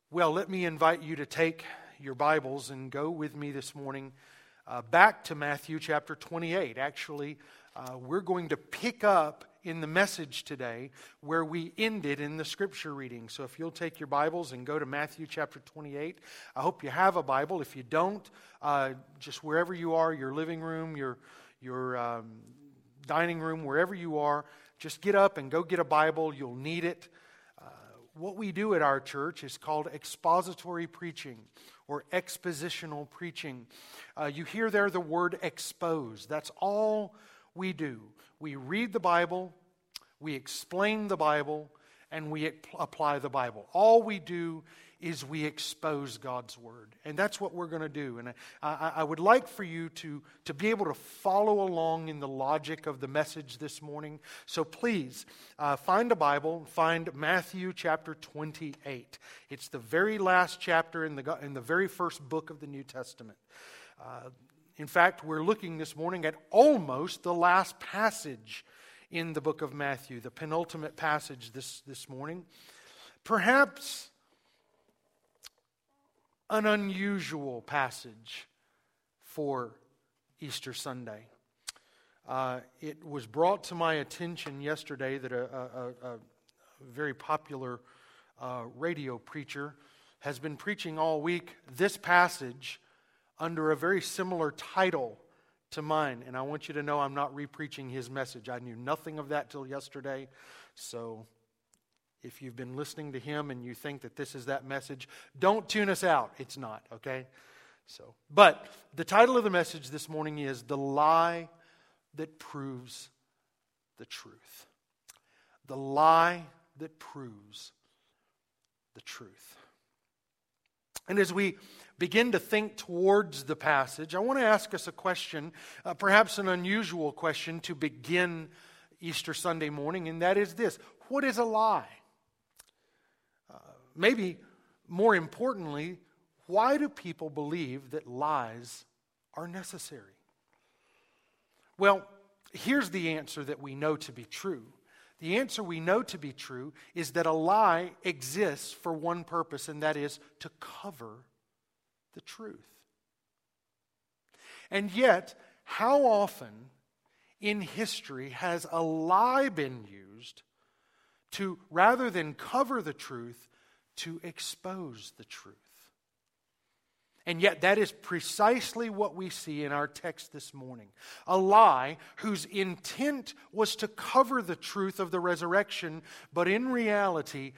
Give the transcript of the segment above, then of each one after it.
Well, let me invite you to take your Bibles and go with me this morning back to Matthew chapter 28. Actually, we're going to pick up in the message today where we ended in the scripture reading. So if you'll take your Bibles and go to Matthew chapter 28. I hope you have a Bible. If you don't, just wherever you are, your living room, your dining room, wherever you are, just get up and go get a Bible. You'll need it. What we do at our church is called expository preaching or expositional preaching. You hear there the word expose. That's all we do. We read the Bible, we explain the Bible, and we apply the Bible. All we do is we expose God's Word. And that's what we're going to do. And I would like for you to be able to follow along in the logic of the message this morning. So please, find a Bible, find Matthew chapter 28. It's the very last chapter in the very first book of the New Testament. In fact, we're looking this morning at almost the last passage in the book of Matthew, the penultimate passage this morning. Perhaps an unusual passage for Easter Sunday. It was brought to my attention yesterday that a very popular radio preacher has been preaching all week this passage under a very similar title to mine. And I want you to know I'm not re-preaching his message. I knew nothing of that till yesterday. So if you've been listening to him and you think that this is that message, don't tune us out. It's not, okay? But the title of the message this morning is The Lie That Proves the Truth. The lie that proves the truth. And as we begin to think towards the passage, I want to ask us a question, perhaps an unusual question to begin Easter Sunday morning, and that is this: what is a lie? Maybe more importantly, why do people believe that lies are necessary? Well, here's the answer that we know to be true. The answer we know to be true is that a lie exists for one purpose, and that is to cover the truth. And yet, how often in history has a lie been used to, rather than cover the truth, to expose the truth? And yet that is precisely what we see in our text this morning. A lie whose intent was to cover the truth of the resurrection, but in reality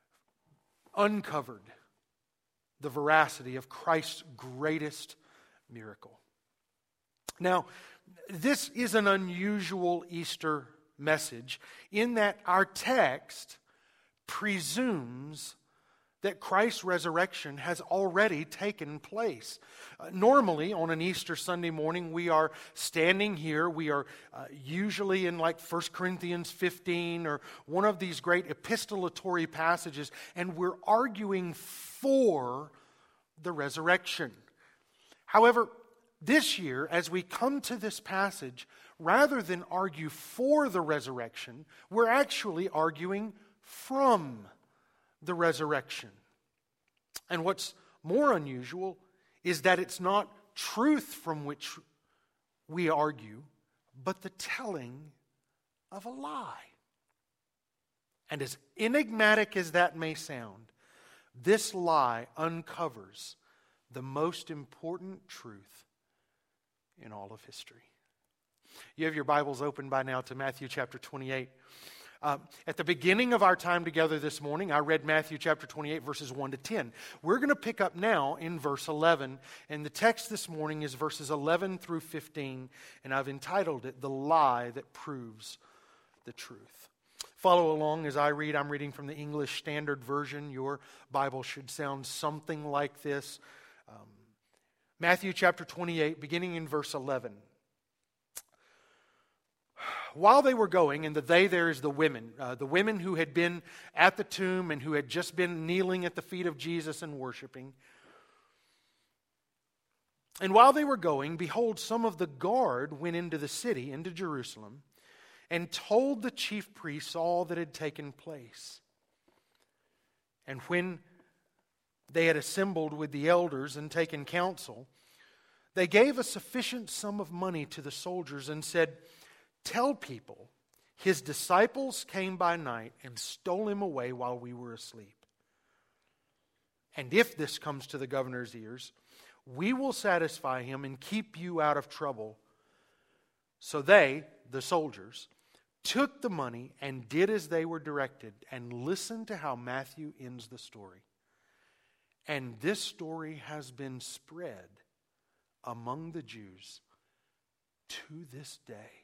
uncovered the veracity of Christ's greatest miracle. Now, this is an unusual Easter message in that our text presumes that Christ's resurrection has already taken place. Normally, on an Easter Sunday morning, we are standing here. We are usually in like 1 Corinthians 15 or one of these great epistolatory passages, and we're arguing for the resurrection. However, this year, as we come to this passage, rather than argue for the resurrection, we're actually arguing from the resurrection. And what's more unusual is that it's not truth from which we argue, but the telling of a lie. And as enigmatic as that may sound, this lie uncovers the most important truth in all of history. You have your Bibles open by now to Matthew chapter 28. At the beginning of our time together this morning, I read Matthew chapter 28, verses 1 to 10. We're going to pick up now in verse 11, and the text this morning is verses 11 through 15, and I've entitled it, The Lie That Proves the Truth. Follow along as I read. I'm reading from the English Standard Version. Your Bible should sound something like this. Matthew chapter 28, beginning in verse 11. While they were going, and the they there is the women who had been at the tomb and who had just been kneeling at the feet of Jesus and worshiping. And while they were going, behold, some of the guard went into the city, into Jerusalem, and told the chief priests all that had taken place. And when they had assembled with the elders and taken counsel, they gave a sufficient sum of money to the soldiers and said, "Tell people, his disciples came by night and stole him away while we were asleep. And if this comes to the governor's ears, we will satisfy him and keep you out of trouble." So they, the soldiers, took the money and did as they were directed. And listen to how Matthew ends the story. "And this story has been spread among the Jews to this day."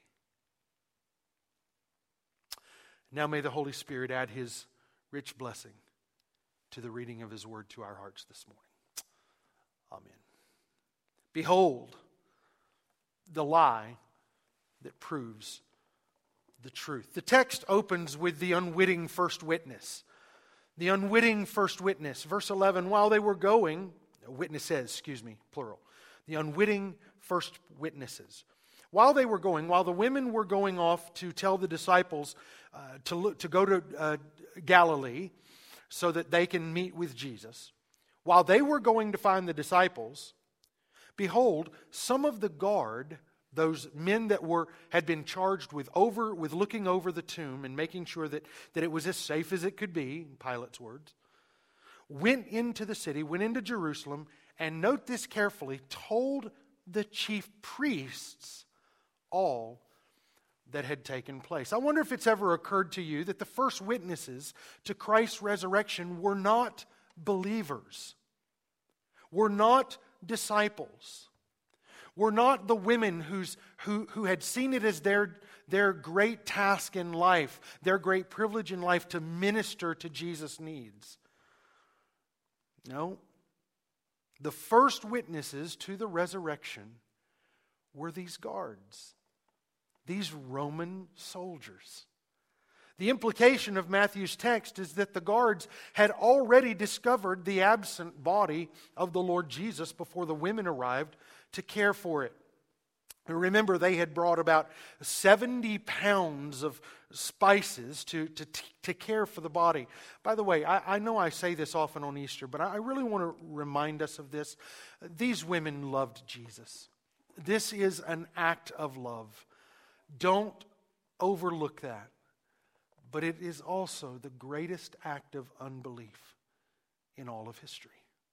Now may the Holy Spirit add His rich blessing to the reading of His word to our hearts this morning. Amen. Behold, the lie that proves the truth. The text opens with the unwitting first witness. The unwitting first witness. Verse 11, while they were going, witnesses, plural. The unwitting first witnesses. While they were going, while the women were going off to tell the disciples to go to Galilee so that they can meet with Jesus, while they were going to find the disciples, behold, some of the guard, those men that had been charged with looking over the tomb and making sure that it was as safe as it could be, in Pilate's words, went into the city, went into Jerusalem, and note this carefully, told the chief priests all that had taken place. I wonder if it's ever occurred to you that the first witnesses to Christ's resurrection were not believers, were not disciples, were not the women who had seen it as their great task in life, their great privilege in life to minister to Jesus' needs. No. The first witnesses to the resurrection were these guards, these Roman soldiers. The implication of Matthew's text is that the guards had already discovered the absent body of the Lord Jesus before the women arrived to care for it. Remember, they had brought about 70 pounds of spices to care for the body. By the way, I know I say this often on Easter, but I really want to remind us of this. These women loved Jesus. This is an act of love. Don't overlook that. But it is also the greatest act of unbelief in all of history.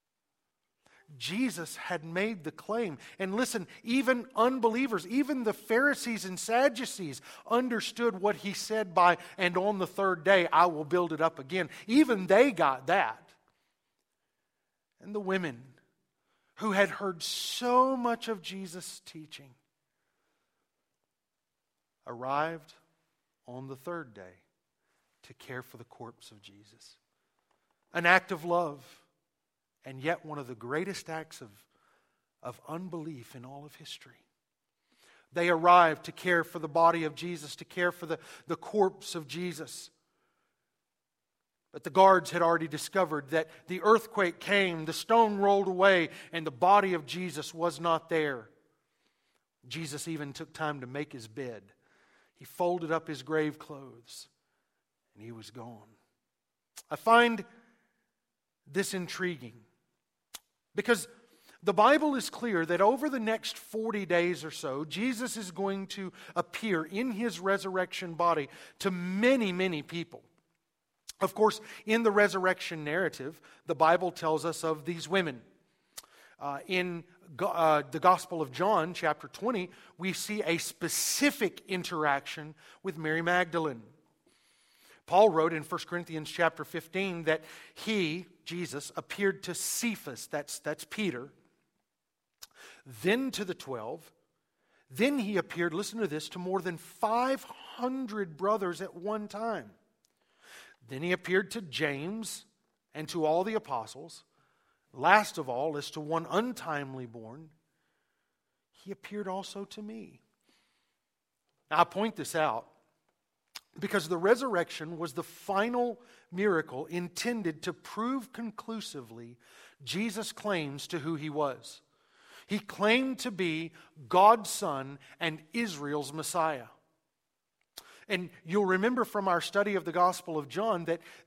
Jesus had made the claim. And listen, even unbelievers, even the Pharisees and Sadducees understood what he said by, "And on the third day I will build it up again." Even they got that. And the women who had heard so much of Jesus' teaching arrived on the third day to care for the corpse of Jesus. An act of love, and yet one of the greatest acts of unbelief in all of history. They arrived to care for the body of Jesus, to care for the corpse of Jesus. But the guards had already discovered that the earthquake came, the stone rolled away, and the body of Jesus was not there. Jesus even took time to make his bed. He folded up his grave clothes, and he was gone. I find this intriguing because the Bible is clear that over the next 40 days or so, Jesus is going to appear in his resurrection body to many, many people. Of course, in the resurrection narrative, the Bible tells us of these women. In the Gospel of John, chapter 20, we see a specific interaction with Mary Magdalene. Paul wrote in 1 Corinthians chapter 15 that he, Jesus, appeared to Cephas, that's Peter, then to the 12, then he appeared, listen to this, to more than 500 brothers at one time. Then he appeared to James and to all the apostles. Last of all, as to one untimely born, he appeared also to me. Now, I point this out because the resurrection was the final miracle intended to prove conclusively Jesus' claims to who he was. He claimed to be God's Son and Israel's Messiah. And you'll remember from our study of the Gospel of John that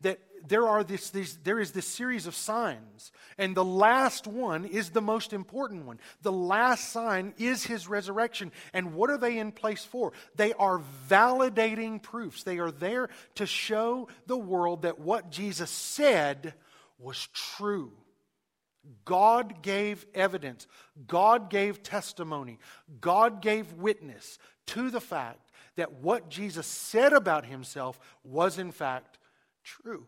there is this series of signs, and the last one is the most important one. The last sign is his resurrection. And what are they in place for? They are validating proofs. They are there to show the world that what Jesus said was true. God gave evidence. God gave testimony. God gave witness to the fact that what Jesus said about himself was in fact true.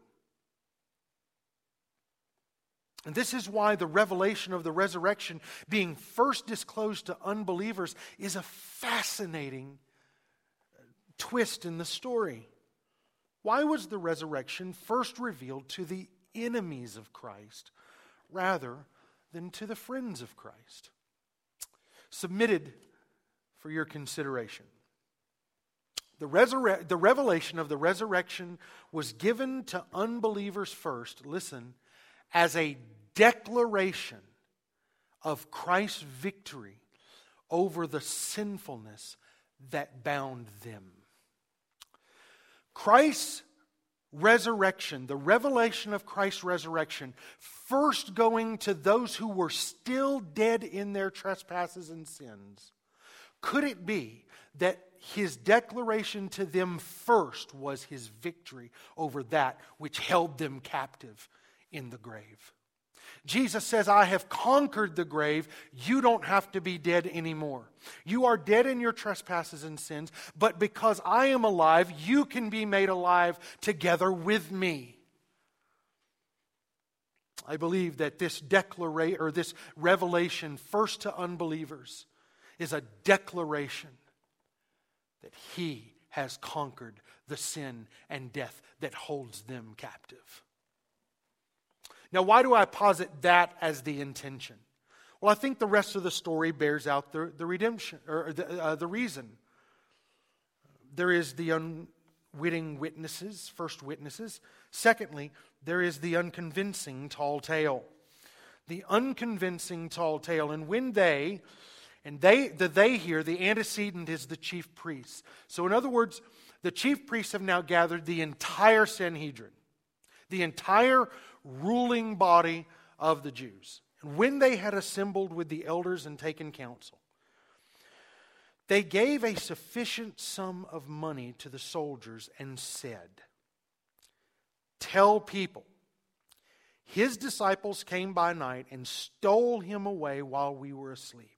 And this is why the revelation of the resurrection being first disclosed to unbelievers is a fascinating twist in the story. Why was the resurrection first revealed to the enemies of Christ rather than to the friends of Christ? Submitted for your consideration. The revelation of the resurrection was given to unbelievers first, listen, as a declaration of Christ's victory over the sinfulness that bound them. Christ's resurrection, the revelation of Christ's resurrection, first going to those who were still dead in their trespasses and sins. Could it be that his declaration to them first was his victory over that which held them captive in the grave? Jesus says, I have conquered the grave. You don't have to be dead anymore. You are dead in your trespasses and sins, but because I am alive, you can be made alive together with me. I believe that this declaration or this revelation first to unbelievers is a declaration that he has conquered the sin and death that holds them captive. Now, why do I posit that as the intention? Well, I think the rest of the story bears out the redemption, or the reason. There is the unwitting witnesses, first witnesses. Secondly, there is the unconvincing tall tale. The unconvincing tall tale. And when they here, the antecedent is the chief priests. So in other words, the chief priests have now gathered the entire Sanhedrin, the entire ruling body of the Jews. And when they had assembled with the elders and taken counsel, they gave a sufficient sum of money to the soldiers and said, tell people, his disciples came by night and stole him away while we were asleep.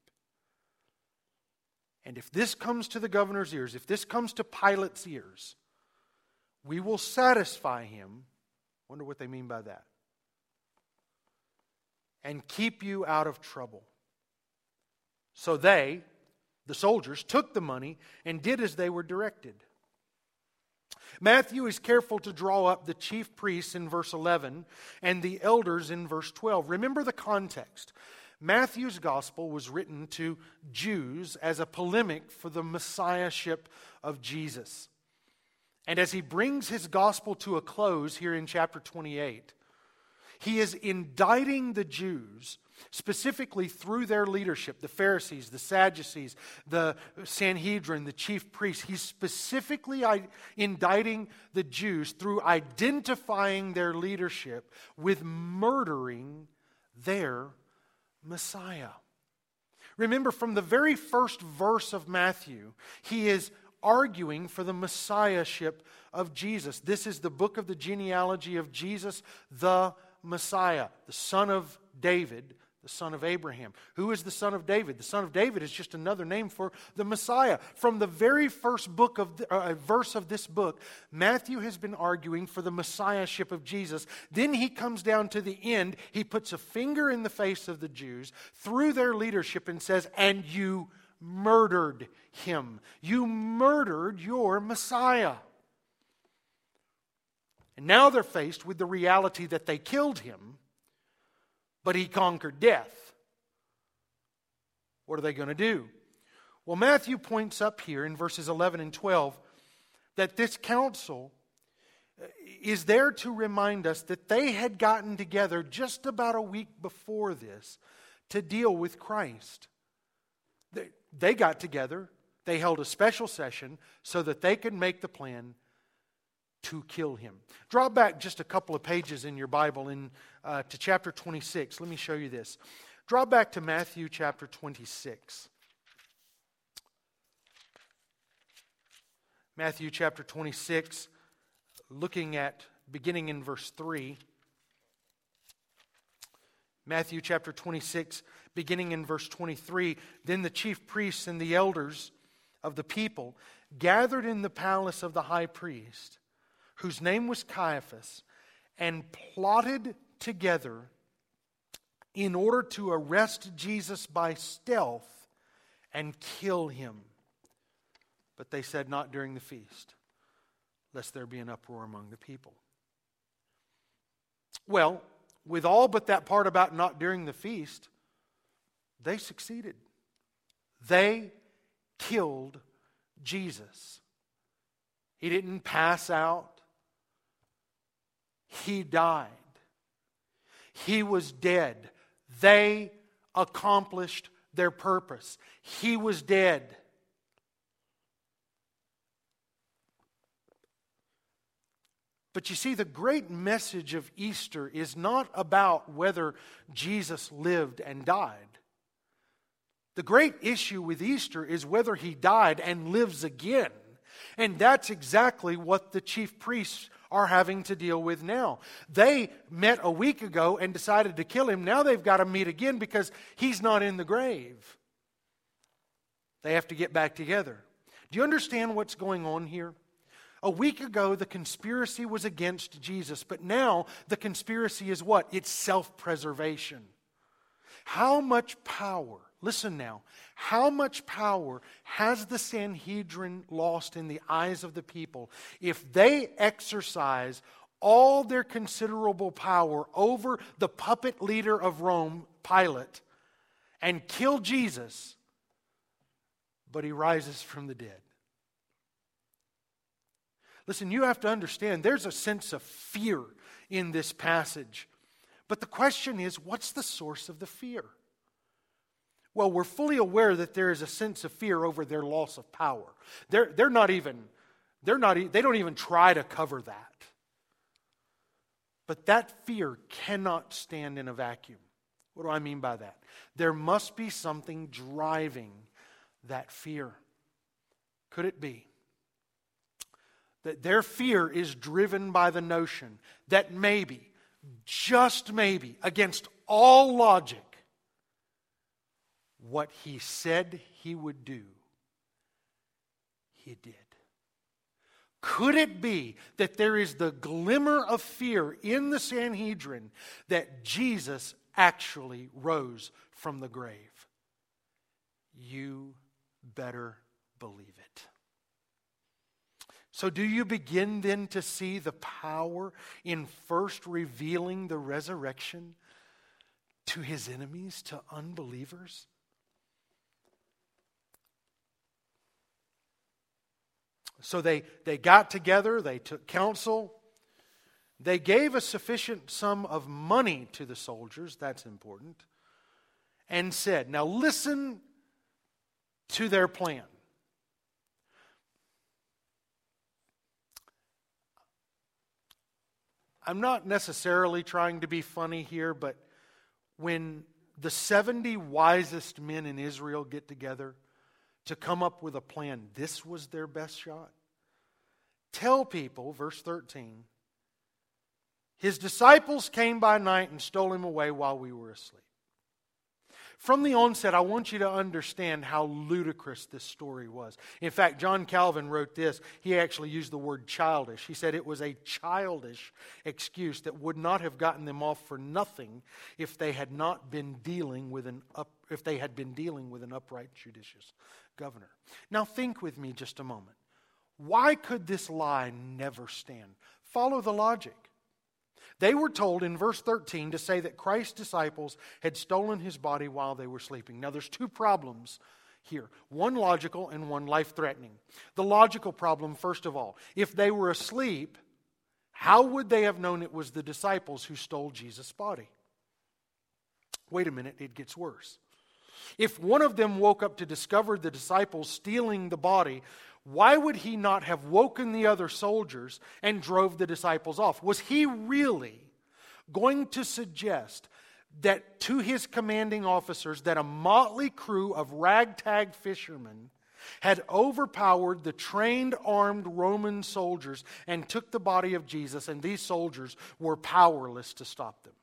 And if this comes to the governor's ears, if this comes to Pilate's ears, we will satisfy him. Wonder what they mean by that. And keep you out of trouble. So they, the soldiers, took the money and did as they were directed. Matthew is careful to draw up the chief priests in verse 11 and the elders in verse 12. Remember the context. Matthew's gospel was written to Jews as a polemic for the messiahship of Jesus. And as he brings his gospel to a close here in chapter 28, he is indicting the Jews specifically through their leadership, the Pharisees, the Sadducees, the Sanhedrin, the chief priests. He's specifically indicting the Jews through identifying their leadership with murdering their Messiah. Remember, from the very first verse of Matthew, he is arguing for the messiahship of Jesus. This is the book of the genealogy of Jesus, the Messiah, the son of David, the son of Abraham. Who is the son of David? The son of David is just another name for the Messiah. From the very first verse of this book, Matthew has been arguing for the messiahship of Jesus. Then he comes down to the end. He puts a finger in the face of the Jews through their leadership and says, and you murdered him. You murdered your Messiah. And now they're faced with the reality that they killed him, but he conquered death. What are they going to do? Well, Matthew points up here in verses 11 and 12 that this council is there to remind us that they had gotten together just about a week before this to deal with Christ. They got together, they held a special session so that they could make the plan to kill him. Drop back just a couple of pages in your Bible to chapter 26. Let me show you this. Drop back to Matthew chapter 26. Matthew chapter 26, looking at beginning in verse 3. Matthew chapter 26, beginning in verse 23. Then the chief priests and the elders of the people gathered in the palace of the high priest, whose name was Caiaphas, and plotted together in order to arrest Jesus by stealth and kill him. But they said, not during the feast, lest there be an uproar among the people. Well, with all but that part about not during the feast, they succeeded. They killed Jesus. He didn't pass out. He died. He was dead. They accomplished their purpose. He was dead. But you see, the great message of Easter is not about whether Jesus lived and died. The great issue with Easter is whether he died and lives again. And that's exactly what the chief priests are having to deal with now. They met a week ago and decided to kill him. Now they've got to meet again because he's not in the grave. They have to get back together. Do you understand what's going on here? A week ago, the conspiracy was against Jesus, but now the conspiracy is what? It's self-preservation. How much power, listen now, how much power has the Sanhedrin lost in the eyes of the people if they exercise all their considerable power over the puppet leader of Rome, Pilate, and kill Jesus, but he rises from the dead? Listen, you have to understand, there's a sense of fear in this passage. But the question is, what's the source of the fear? Well, we're fully aware that there is a sense of fear over their loss of power. They don't even try to cover that. But that fear cannot stand in a vacuum. What do I mean by that? There must be something driving that fear. Could it be that their fear is driven by the notion that maybe, just maybe, against all logic, what he said he would do, he did? Could it be that there is the glimmer of fear in the Sanhedrin that Jesus actually rose from the grave? You better believe it. So do you begin then to see the power in first revealing the resurrection to his enemies, to unbelievers? So they got together, they took counsel, they gave a sufficient sum of money to the soldiers, that's important, and said, now listen to their plan. I'm not necessarily trying to be funny here, but when the 70 wisest men in Israel get together to come up with a plan, this was their best shot. Tell people, verse 13, his disciples came by night and stole him away while we were asleep. From the onset, I want you to understand how ludicrous this story was. In fact, John Calvin wrote this. He actually used the word childish. He said it was a childish excuse that would not have gotten them off for nothing if they had been dealing with an upright, judicious governor. Now think with me just a moment. Why could this lie never stand? Follow the logic. They were told in verse 13 to say that Christ's disciples had stolen his body while they were sleeping. Now there's two problems here. One logical and one life-threatening. The logical problem, first of all, if they were asleep, how would they have known it was the disciples who stole Jesus' body? Wait a minute, it gets worse. If one of them woke up to discover the disciples stealing the body, why would he not have woken the other soldiers and drove the disciples off? Was he really going to suggest that to his commanding officers that a motley crew of ragtag fishermen had overpowered the trained armed Roman soldiers and took the body of Jesus, and these soldiers were powerless to stop them?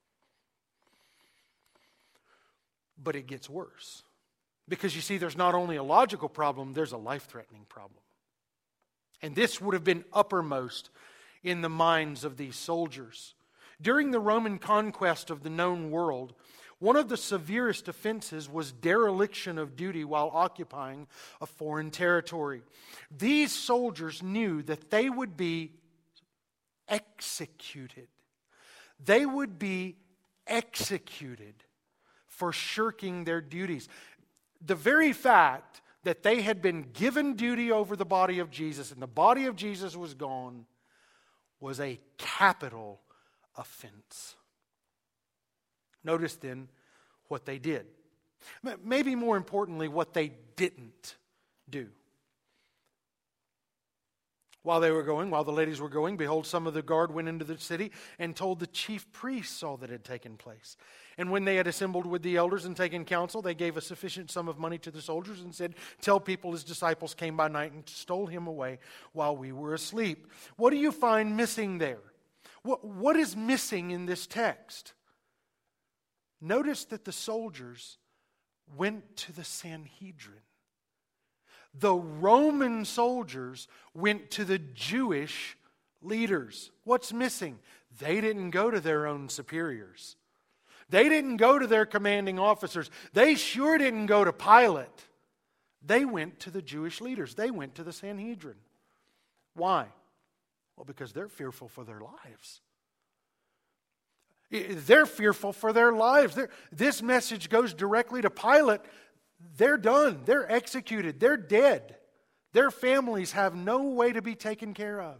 But it gets worse. Because you see, there's not only a logical problem, there's a life-threatening problem. And this would have been uppermost in the minds of these soldiers. During the Roman conquest of the known world, one of the severest offenses was dereliction of duty while occupying a foreign territory. These soldiers knew that they would be executed. They would be executed for shirking their duties. The very fact that they had been given duty over the body of Jesus and the body of Jesus was gone was a capital offense. Notice then what they did. Maybe more importantly, what they didn't do. While the ladies were going, behold, some of the guard went into the city and told the chief priests all that had taken place. And when they had assembled with the elders and taken counsel, they gave a sufficient sum of money to the soldiers and said, tell people his disciples came by night and stole him away while we were asleep. What do you find missing there? What is missing in this text? Notice that the soldiers went to the Sanhedrin. The Roman soldiers went to the Jewish leaders. What's missing? They didn't go to their own superiors. They didn't go to their commanding officers. They sure didn't go to Pilate. They went to the Jewish leaders. They went to the Sanhedrin. Why? Well, because they're fearful for their lives. They're fearful for their lives. This message goes directly to Pilate. They're done. They're executed. They're dead. Their families have no way to be taken care of.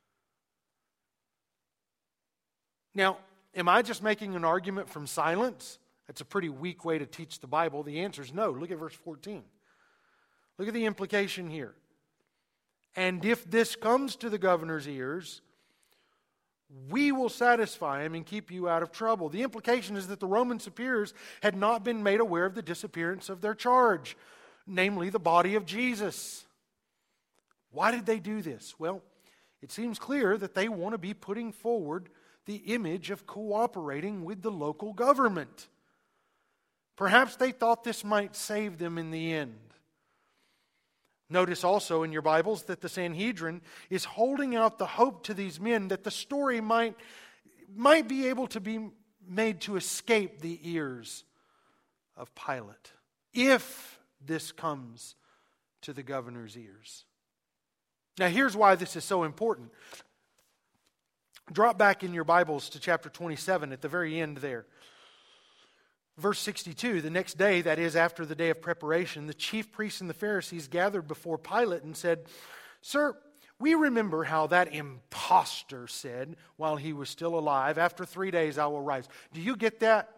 Now, am I just making an argument from silence? That's a pretty weak way to teach the Bible. The answer is no. Look at verse 14. Look at the implication here. And if this comes to the governor's ears, we will satisfy him and keep you out of trouble. The implication is that the Roman superiors had not been made aware of the disappearance of their charge, namely the body of Jesus. Why did they do this? Well, it seems clear that they want to be putting forward the image of cooperating with the local government. Perhaps they thought this might save them in the end. Notice also in your Bibles that the Sanhedrin is holding out the hope to these men that the story might be able to be made to escape the ears of Pilate, if this comes to the governor's ears. Now here's why this is so important. Drop back in your Bibles to chapter 27 at the very end there. Verse 62, the next day, that is after the day of preparation, the chief priests and the Pharisees gathered before Pilate and said, Sir, we remember how that impostor said while he was still alive, after 3 days I will rise. Do you get that?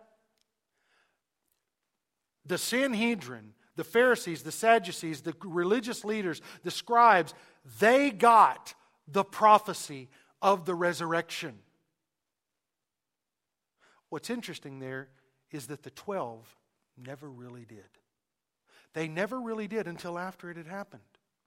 The Sanhedrin, the Pharisees, the Sadducees, the religious leaders, the scribes, they got the prophecy of the resurrection. What's interesting there is that the 12 never really did. They never really did until after it had happened.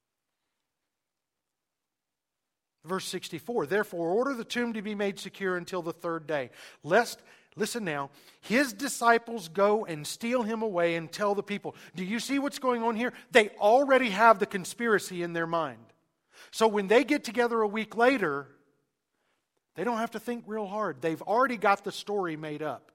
Verse 64, therefore order the tomb to be made secure until the third day, lest, listen now, his disciples go and steal him away and tell the people. Do you see what's going on here? They already have the conspiracy in their mind. So when they get together a week later, they don't have to think real hard. They've already got the story made up.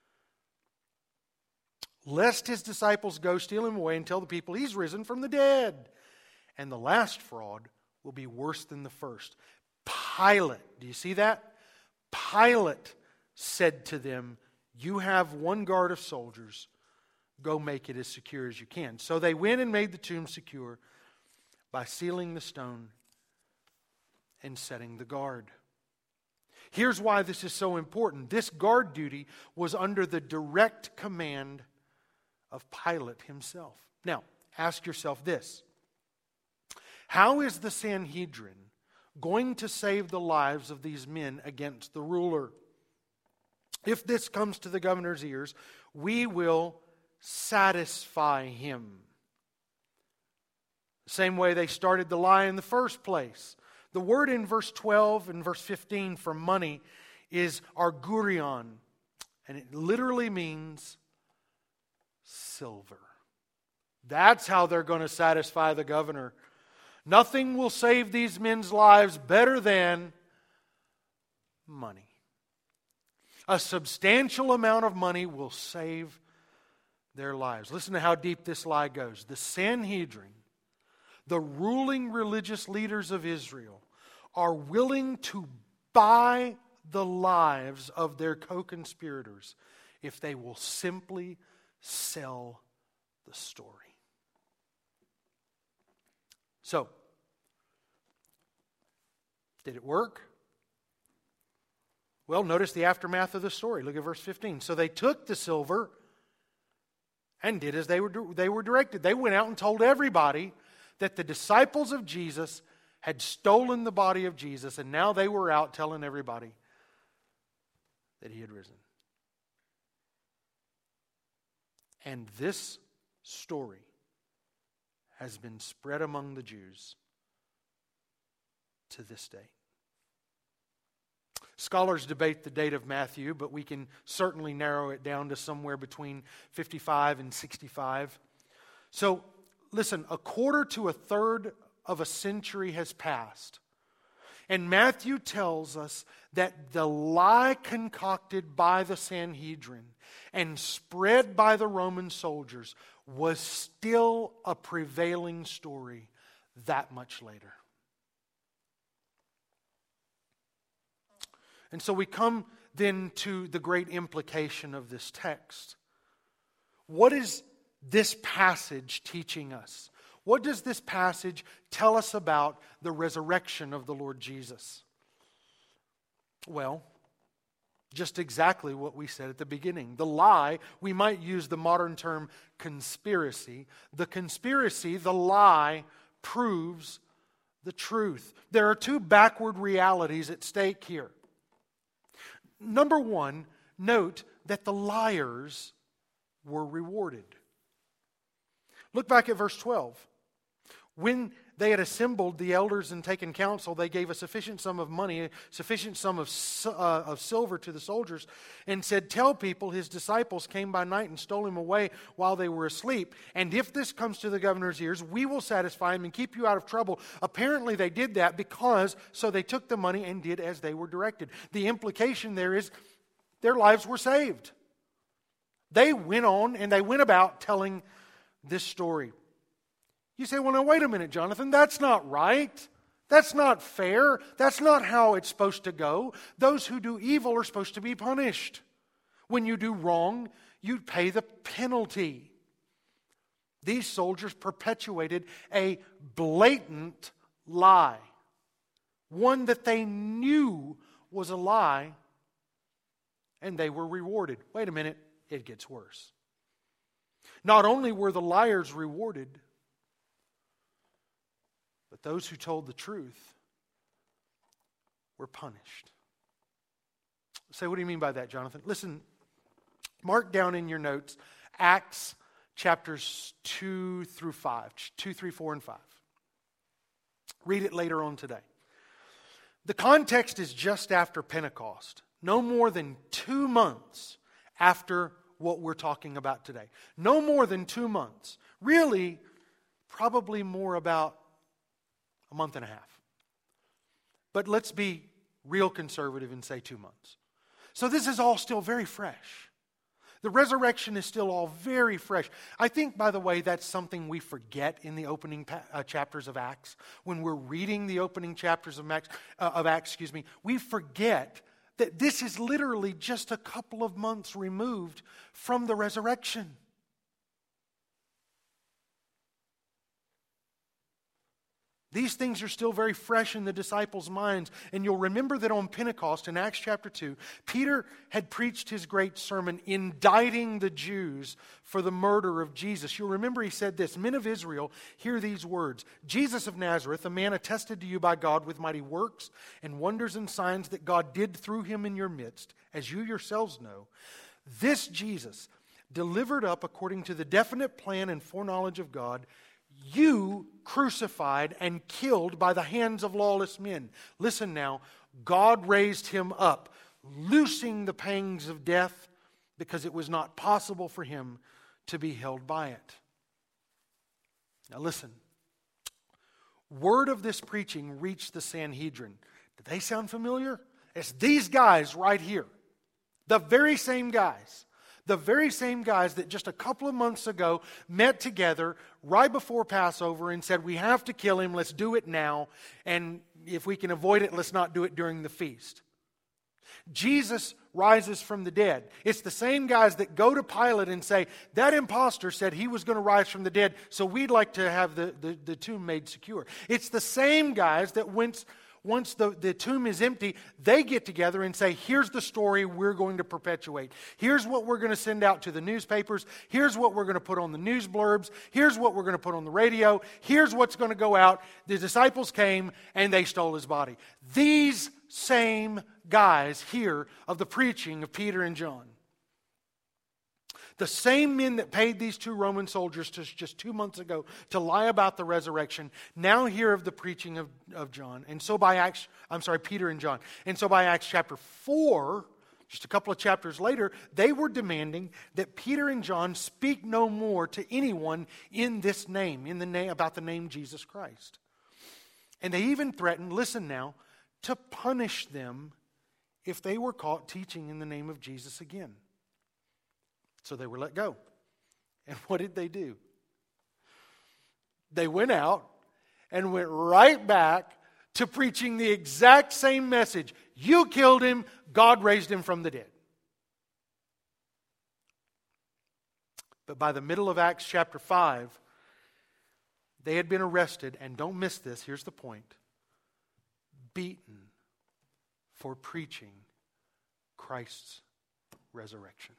Lest his disciples go steal him away and tell the people he's risen from the dead. And the last fraud will be worse than the first. Pilate, do you see that? Pilate said to them, you have one guard of soldiers. Go make it as secure as you can. So they went and made the tomb secure by sealing the stone and setting the guard. Here's why this is so important. This guard duty was under the direct command of Pilate himself. Now, ask yourself this. How is the Sanhedrin going to save the lives of these men against the ruler? If this comes to the governor's ears, we will satisfy him. The same way they started the lie in the first place. The word in verse 12 and verse 15 for money is argurion, and it literally means silver. That's how they're going to satisfy the governor. Nothing will save these men's lives better than money. A substantial amount of money will save their lives. Listen to how deep this lie goes. The Sanhedrin, the ruling religious leaders of Israel, are willing to buy the lives of their co-conspirators if they will simply sell the story. So, did it work? Well, notice the aftermath of the story. Look at verse 15. So they took the silver and did as they were directed. They went out and told everybody that the disciples of Jesus had stolen the body of Jesus, and now they were out telling everybody that he had risen. And this story has been spread among the Jews to this day. Scholars debate the date of Matthew, but we can certainly narrow it down to somewhere between 55 and 65. So, listen, a quarter to a third of a century has passed. And Matthew tells us that the lie concocted by the Sanhedrin and spread by the Roman soldiers was still a prevailing story that much later. And so we come then to the great implication of this text. What is this passage teaching us? What does this passage tell us about the resurrection of the Lord Jesus? Well, just exactly what we said at the beginning. The lie, we might use the modern term conspiracy. The conspiracy, the lie, proves the truth. There are two backward realities at stake here. Number one, note that the liars were rewarded. Look back at verse 12. When they had assembled the elders and taken counsel, they gave a sufficient sum of money, a sufficient sum of silver to the soldiers, and said, "Tell people his disciples came by night and stole him away while they were asleep. And if this comes to the governor's ears, we will satisfy him and keep you out of trouble." Apparently they did that so they took the money and did as they were directed. The implication there is their lives were saved. They went on and they went about telling this story. You say, well, now wait a minute, Jonathan, that's not right. That's not fair. That's not how it's supposed to go. Those who do evil are supposed to be punished. When you do wrong, you pay the penalty. These soldiers perpetuated a blatant lie. One that they knew was a lie, and they were rewarded. Wait a minute, it gets worse. Not only were the liars rewarded, but those who told the truth were punished. Say, what do you mean by that, Jonathan? Listen, mark down in your notes Acts chapters 2 through 5, 2, 3, 4, and 5. Read it later on today. The context is just after Pentecost, no more than 2 months after what we're talking about today. No more than 2 months. Really, probably more about a month and a half. But let's be real conservative and say 2 months. So this is all still very fresh. The resurrection is still all very fresh. I think, by the way, that's something we forget in the opening chapters of Acts. When we're reading the opening chapters of Acts, we forget that this is literally just a couple of months removed from the resurrection. These things are still very fresh in the disciples' minds. And you'll remember that on Pentecost in Acts chapter 2, Peter had preached his great sermon indicting the Jews for the murder of Jesus. You'll remember he said this, "Men of Israel, hear these words. Jesus of Nazareth, a man attested to you by God with mighty works and wonders and signs that God did through him in your midst, as you yourselves know. This Jesus, delivered up according to the definite plan and foreknowledge of God, you crucified and killed by the hands of lawless men. Listen now, God raised him up, loosing the pangs of death, because it was not possible for him to be held by it." Now listen, word of this preaching reached the Sanhedrin. Did they sound familiar? It's these guys right here. The very same guys. The very same guys that just a couple of months ago met together right before Passover and said, we have to kill him, let's do it now. And if we can avoid it, let's not do it during the feast. Jesus rises from the dead. It's the same guys that go to Pilate and say, that imposter said he was going to rise from the dead, so we'd like to have the tomb made secure. It's the same guys that once the tomb is empty, they get together and say, here's the story we're going to perpetuate. Here's what we're going to send out to the newspapers. Here's what we're going to put on the news blurbs. Here's what we're going to put on the radio. Here's what's going to go out. The disciples came and they stole his body. These same guys hear of the preaching of Peter and John. The same men that paid these two Roman soldiers just 2 months ago to lie about the resurrection now hear of the preaching of John. And so by Peter and John. And so by Acts chapter 4, just a couple of chapters later, they were demanding that Peter and John speak no more to anyone in this name, about the name Jesus Christ. And they even threatened, listen now, to punish them if they were caught teaching in the name of Jesus again. So they were let go. And what did they do? They went out and went right back to preaching the exact same message. You killed him, God raised him from the dead. But by the middle of Acts chapter 5, they had been arrested, and don't miss this, here's the point, beaten for preaching Christ's resurrection.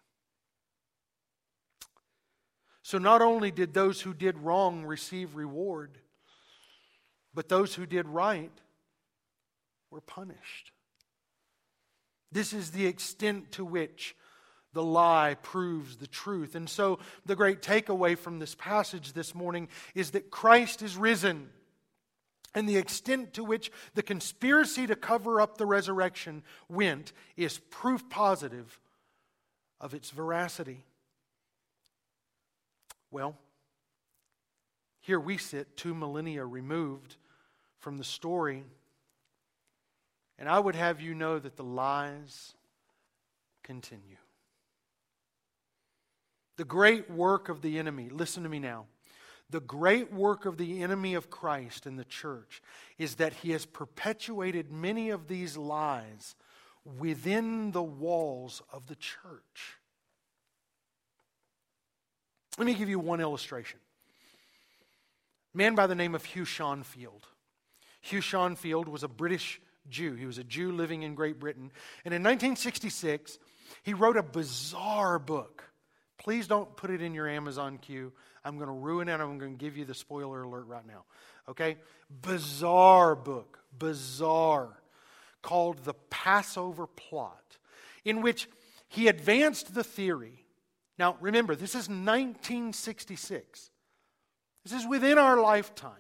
So not only did those who did wrong receive reward, but those who did right were punished. This is the extent to which the lie proves the truth. And so the great takeaway from this passage this morning is that Christ is risen. And the extent to which the conspiracy to cover up the resurrection went is proof positive of its veracity. Well, here we sit 2 millennia removed from the story, and I would have you know that the lies continue. The great work of the enemy, listen to me now, the great work of the enemy of Christ in the church is that he has perpetuated many of these lies within the walls of the church. Let me give you one illustration. A man by the name of Hugh Schonfield. Hugh Schonfield was a British Jew. He was a Jew living in Great Britain. And in 1966, he wrote a bizarre book. Please don't put it in your Amazon queue. I'm going to ruin it. I'm going to give you the spoiler alert right now. Okay? Bizarre book. Bizarre. Called The Passover Plot, in which he advanced the theory. Now, remember, this is 1966. This is within our lifetime.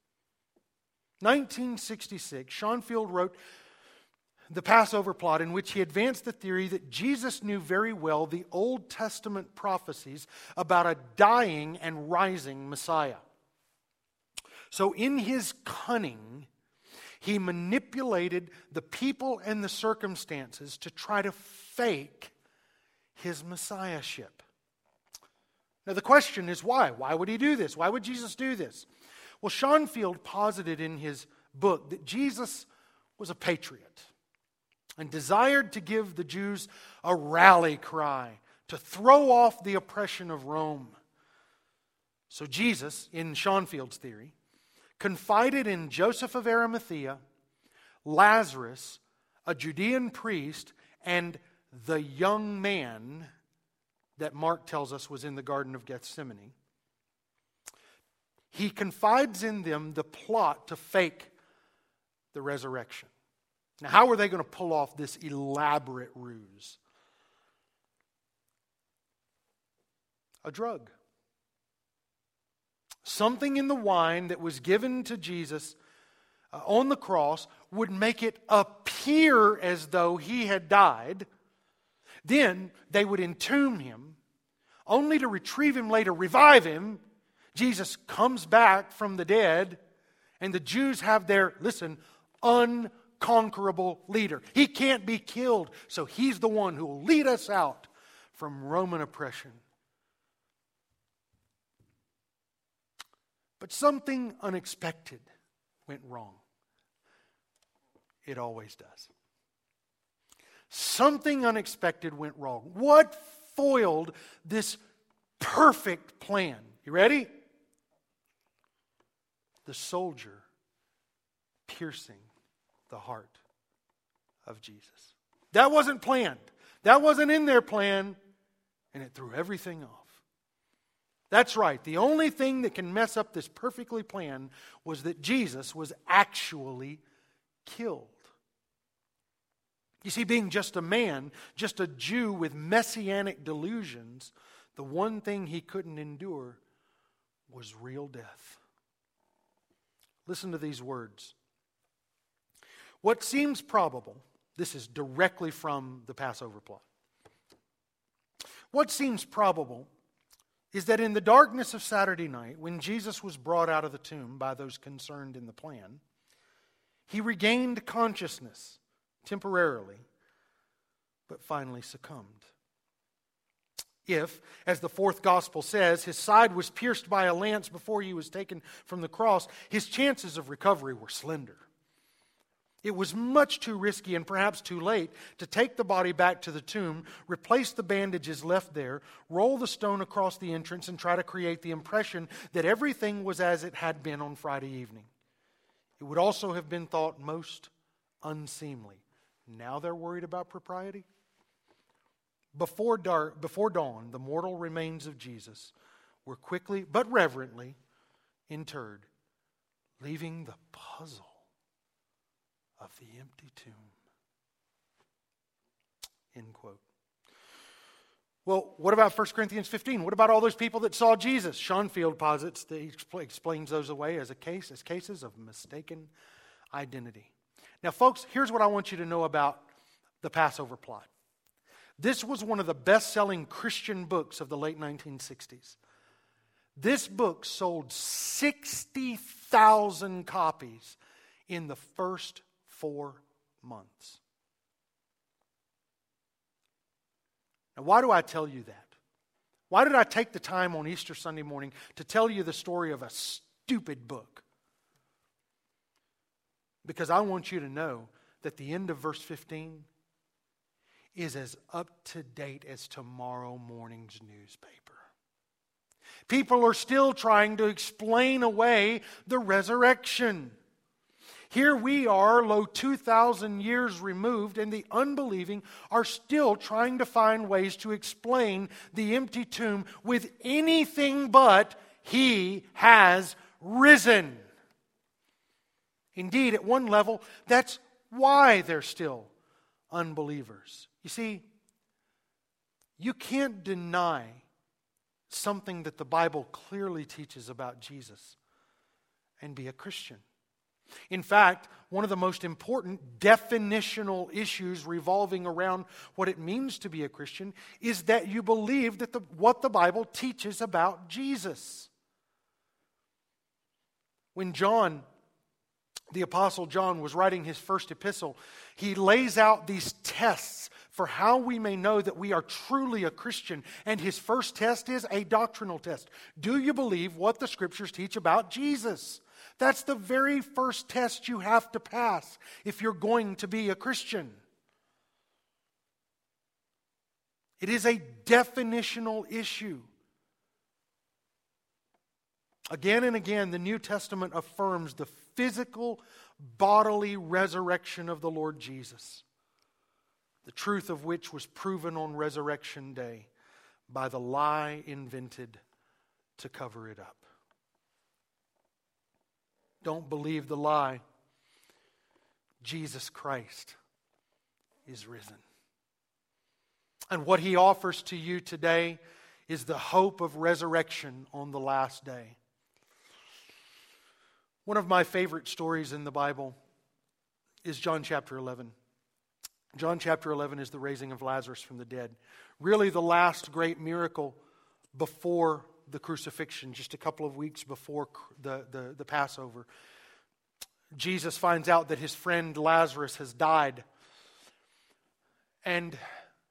1966, Schonfield wrote The Passover Plot, in which he advanced the theory that Jesus knew very well the Old Testament prophecies about a dying and rising Messiah. So in his cunning, he manipulated the people and the circumstances to try to fake his messiahship. Now the question is why? Why would he do this? Why would Jesus do this? Well, Schonfield posited in his book that Jesus was a patriot and desired to give the Jews a rally cry to throw off the oppression of Rome. So Jesus, in Schonfield's theory, confided in Joseph of Arimathea, Lazarus, a Judean priest, and the young man that Mark tells us was in the Garden of Gethsemane. He confides in them the plot to fake the resurrection. Now, how were they going to pull off this elaborate ruse? A drug. Something in the wine that was given to Jesus on the cross would make it appear as though he had died. Then they would entomb him, only to retrieve him later, revive him. Jesus comes back from the dead, and the Jews have their, listen, unconquerable leader. He can't be killed, so he's the one who will lead us out from Roman oppression. But something unexpected went wrong. It always does. Something unexpected went wrong. What foiled this perfect plan? You ready? The soldier piercing the heart of Jesus. That wasn't planned. That wasn't in their plan, and it threw everything off. That's right. The only thing that can mess up this perfectly planned was that Jesus was actually killed. You see, being just a man, just a Jew with messianic delusions, the one thing he couldn't endure was real death. Listen to these words. What seems probable, this is directly from the Passover plot. What seems probable is that in the darkness of Saturday night, when Jesus was brought out of the tomb by those concerned in the plan, he regained consciousness temporarily, but finally succumbed. If, as the fourth gospel says, his side was pierced by a lance before he was taken from the cross, his chances of recovery were slender. It was much too risky and perhaps too late to take the body back to the tomb, replace the bandages left there, roll the stone across the entrance, and try to create the impression that everything was as it had been on Friday evening. It would also have been thought most unseemly. Now they're worried about propriety? Before dawn, the mortal remains of Jesus were quickly but reverently interred, leaving the puzzle of the empty tomb. End quote. Well, what about 1 Corinthians 15? What about all those people that saw Jesus? Schoenfield posits that he explains those away as cases of mistaken identity. Now, folks, here's what I want you to know about the Passover plot. This was one of the best-selling Christian books of the late 1960s. This book sold 60,000 copies in the first 4 months. Now, why do I tell you that? Why did I take the time on Easter Sunday morning to tell you the story of a stupid book? Because I want you to know that the end of verse 15 is as up to date as tomorrow morning's newspaper. People are still trying to explain away the resurrection. Here we are, lo 2,000 years removed, and the unbelieving are still trying to find ways to explain the empty tomb with anything but He has risen. Indeed, at one level, that's why they're still unbelievers. You see, you can't deny something that the Bible clearly teaches about Jesus and be a Christian. In fact, one of the most important definitional issues revolving around what it means to be a Christian is that you believe that what the Bible teaches about Jesus. When the Apostle John was writing his first epistle, he lays out these tests for how we may know that we are truly a Christian. And his first test is a doctrinal test. Do you believe what the Scriptures teach about Jesus? That's the very first test you have to pass if you're going to be a Christian. It is a definitional issue. Again and again, the New Testament affirms the physical, bodily resurrection of the Lord Jesus, the truth of which was proven on Resurrection Day by the lie invented to cover it up. Don't believe the lie. Jesus Christ is risen. And what He offers to you today is the hope of resurrection on the last day. One of my favorite stories in the Bible is John chapter 11. John chapter 11 is the raising of Lazarus from the dead. Really the last great miracle before the crucifixion, just a couple of weeks before the Passover. Jesus finds out that his friend Lazarus has died. And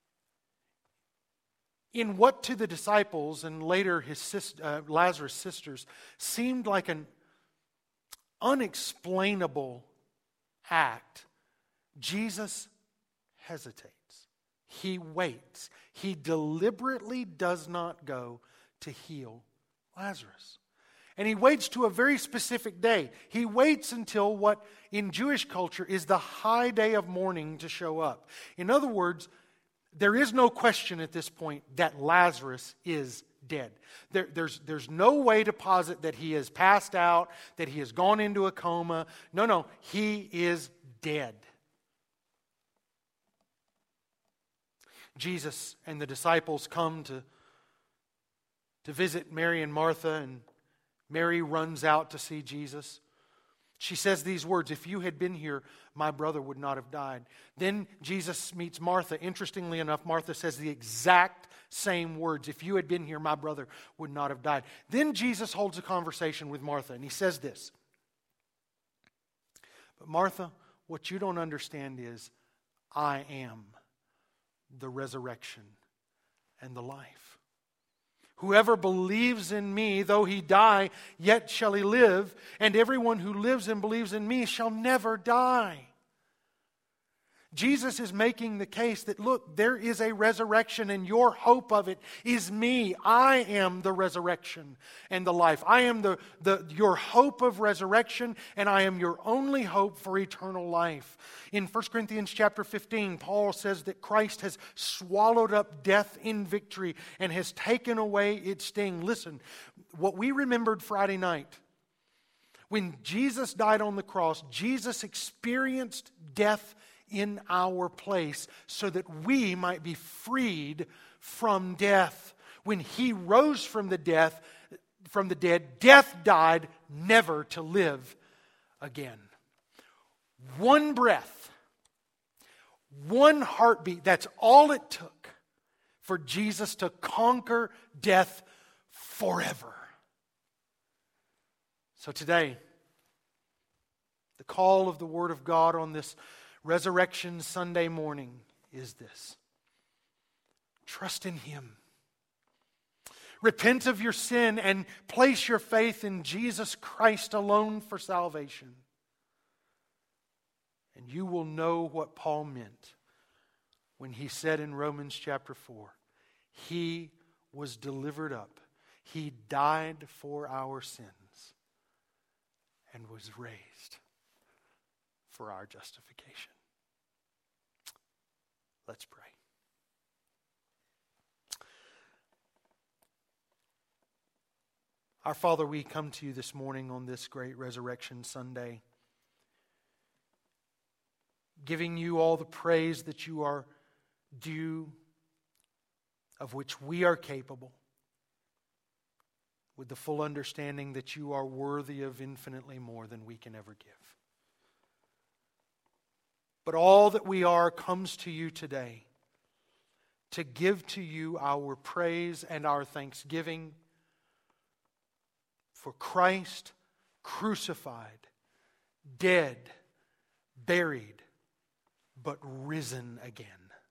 in what to the disciples and later Lazarus' sisters seemed like an unexplainable act, Jesus hesitates. He waits. He deliberately does not go to heal Lazarus. And he waits to a very specific day. He waits until what in Jewish culture is the high day of mourning to show up. In other words, there is no question at this point that Lazarus is dead. There's no way to posit that he has passed out, that he has gone into a coma. No, he is dead. Jesus and the disciples come to visit Mary and Martha, and Mary runs out to see Jesus. She says these words, "If you had been here, my brother would not have died." Then Jesus meets Martha. Interestingly enough, Martha says the exact same words. "If you had been here, my brother would not have died." Then Jesus holds a conversation with Martha, and he says this, "But Martha, what you don't understand is I am the resurrection and the life. Whoever believes in me, though he die, yet shall he live. And everyone who lives and believes in me shall never die." Jesus is making the case that, look, there is a resurrection and your hope of it is me. I am the resurrection and the life. I am your hope of resurrection, and I am your only hope for eternal life. In 1 Corinthians chapter 15, Paul says that Christ has swallowed up death in victory and has taken away its sting. Listen, what we remembered Friday night, when Jesus died on the cross, Jesus experienced death in our place so that we might be freed from death. When He rose from the dead, death died never to live again. One breath, one heartbeat, that's all it took for Jesus to conquer death forever. So today, the call of the Word of God on this Resurrection Sunday morning is this: trust in Him. Repent of your sin and place your faith in Jesus Christ alone for salvation. And you will know what Paul meant when he said in Romans chapter 4, He was delivered up. He died for our sins and was raised for our justification. Let's pray. Our Father, we come to you this morning on this great Resurrection Sunday, giving you all the praise that you are due, of which we are capable, with the full understanding that you are worthy of infinitely more than we can ever give. But all that we are comes to you today to give to you our praise and our thanksgiving for Christ crucified, dead, buried, but risen again.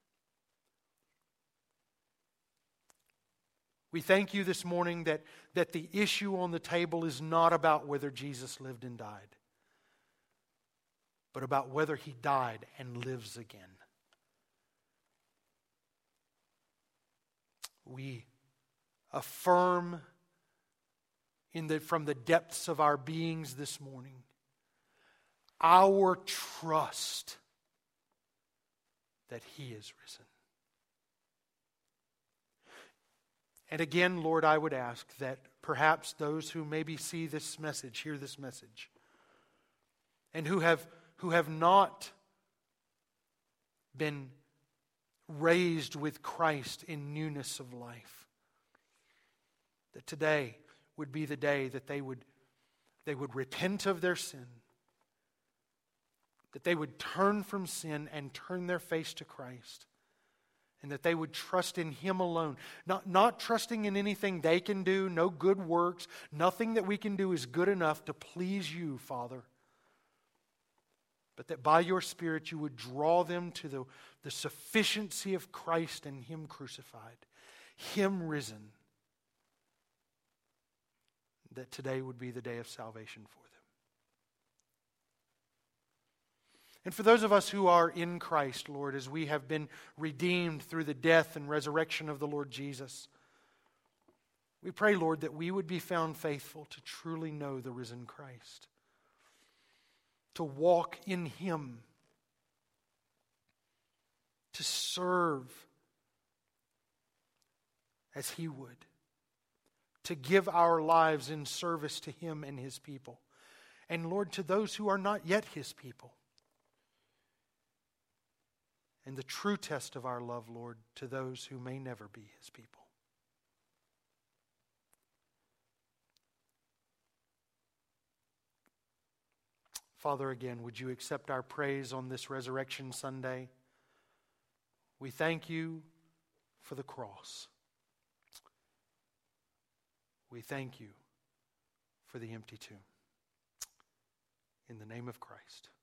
We thank you this morning that the issue on the table is not about whether Jesus lived and died, but about whether He died and lives again. We affirm from the depths of our beings this morning, our trust that He is risen. And again, Lord, I would ask that perhaps those who maybe see this message, hear this message, and who have not been raised with Christ in newness of life, that today would be the day that they would repent of their sin, that they would turn from sin and turn their face to Christ, and that they would trust in Him alone. Not trusting in anything they can do, no good works. Nothing that we can do is good enough to please You, Father. But that by Your Spirit You would draw them to the sufficiency of Christ and Him crucified, Him risen. That today would be the day of salvation for them. And for those of us who are in Christ, Lord, as we have been redeemed through the death and resurrection of the Lord Jesus, we pray, Lord, that we would be found faithful to truly know the risen Christ, to walk in Him, to serve as He would, to give our lives in service to Him and His people. And Lord, to those who are not yet His people. And the true test of our love, Lord, to those who may never be His people. Father, again, would You accept our praise on this Resurrection Sunday? We thank You for the cross. We thank You for the empty tomb. In the name of Christ.